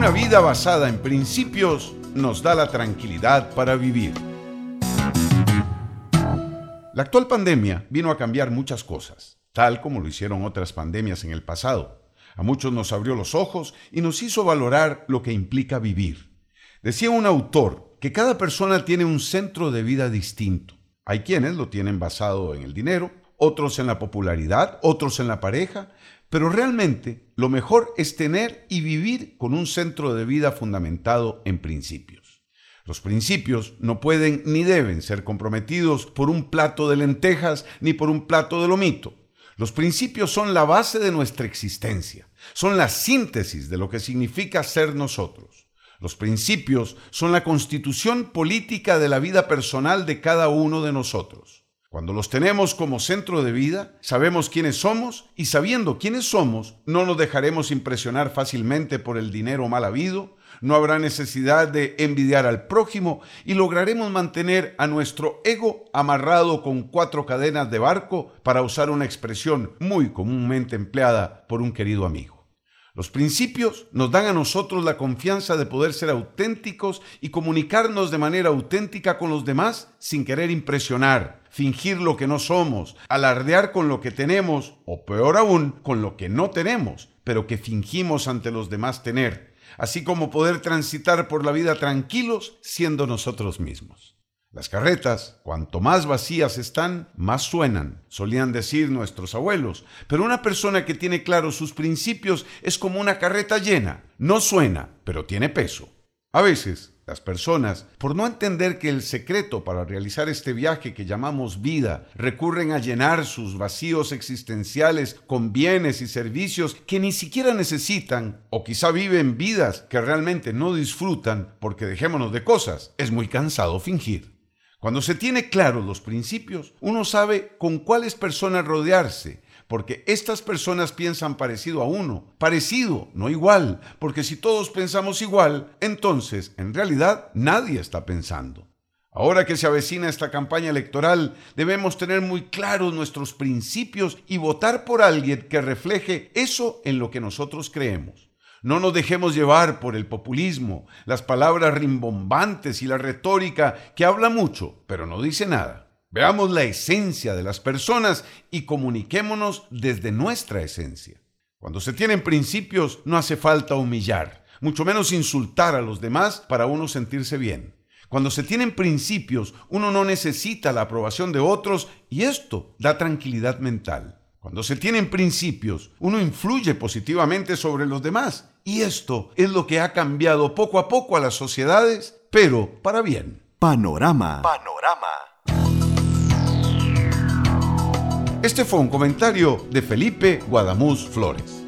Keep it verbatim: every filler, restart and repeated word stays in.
Una vida basada en principios nos da la tranquilidad para vivir. La actual pandemia vino a cambiar muchas cosas, tal como lo hicieron otras pandemias en el pasado. A muchos nos abrió los ojos y nos hizo valorar lo que implica vivir. Decía un autor que cada persona tiene un centro de vida distinto. Hay quienes lo tienen basado en el dinero, otros en la popularidad, otros en la pareja, pero realmente lo mejor es tener y vivir con un centro de vida fundamentado en principios. Los principios no pueden ni deben ser comprometidos por un plato de lentejas ni por un plato de lomito. Los principios son la base de nuestra existencia, son la síntesis de lo que significa ser nosotros. Los principios son la constitución política de la vida personal de cada uno de nosotros. Cuando los tenemos como centro de vida, sabemos quiénes somos y sabiendo quiénes somos, no nos dejaremos impresionar fácilmente por el dinero mal habido, no habrá necesidad de envidiar al prójimo y lograremos mantener a nuestro ego amarrado con cuatro cadenas de barco, para usar una expresión muy comúnmente empleada por un querido amigo. Los principios nos dan a nosotros la confianza de poder ser auténticos y comunicarnos de manera auténtica con los demás sin querer impresionar, fingir lo que no somos, alardear con lo que tenemos o peor aún con lo que no tenemos, pero que fingimos ante los demás tener, así como poder transitar por la vida tranquilos siendo nosotros mismos. Las carretas, cuanto más vacías están, más suenan, solían decir nuestros abuelos, pero una persona que tiene claros sus principios es como una carreta llena, no suena, pero tiene peso. A veces, las personas, por no entender que el secreto para realizar este viaje que llamamos vida, recurren a llenar sus vacíos existenciales con bienes y servicios que ni siquiera necesitan, o quizá viven vidas que realmente no disfrutan, porque dejémonos de cosas, es muy cansado fingir. Cuando se tiene claros los principios, uno sabe con cuáles personas rodearse, porque estas personas piensan parecido a uno, parecido, no igual, porque si todos pensamos igual, entonces, en realidad, nadie está pensando. Ahora que se avecina esta campaña electoral, debemos tener muy claros nuestros principios y votar por alguien que refleje eso en lo que nosotros creemos. No nos dejemos llevar por el populismo, las palabras rimbombantes y la retórica que habla mucho, pero no dice nada. Veamos la esencia de las personas y comuniquémonos desde nuestra esencia. Cuando se tienen principios, no hace falta humillar, mucho menos insultar a los demás para uno sentirse bien. Cuando se tienen principios, uno no necesita la aprobación de otros y esto da tranquilidad mental. Cuando se tienen principios, uno influye positivamente sobre los demás y esto es lo que ha cambiado poco a poco a las sociedades, pero para bien. Panorama. Panorama. Este fue un comentario de Felipe Guadamuz Flores.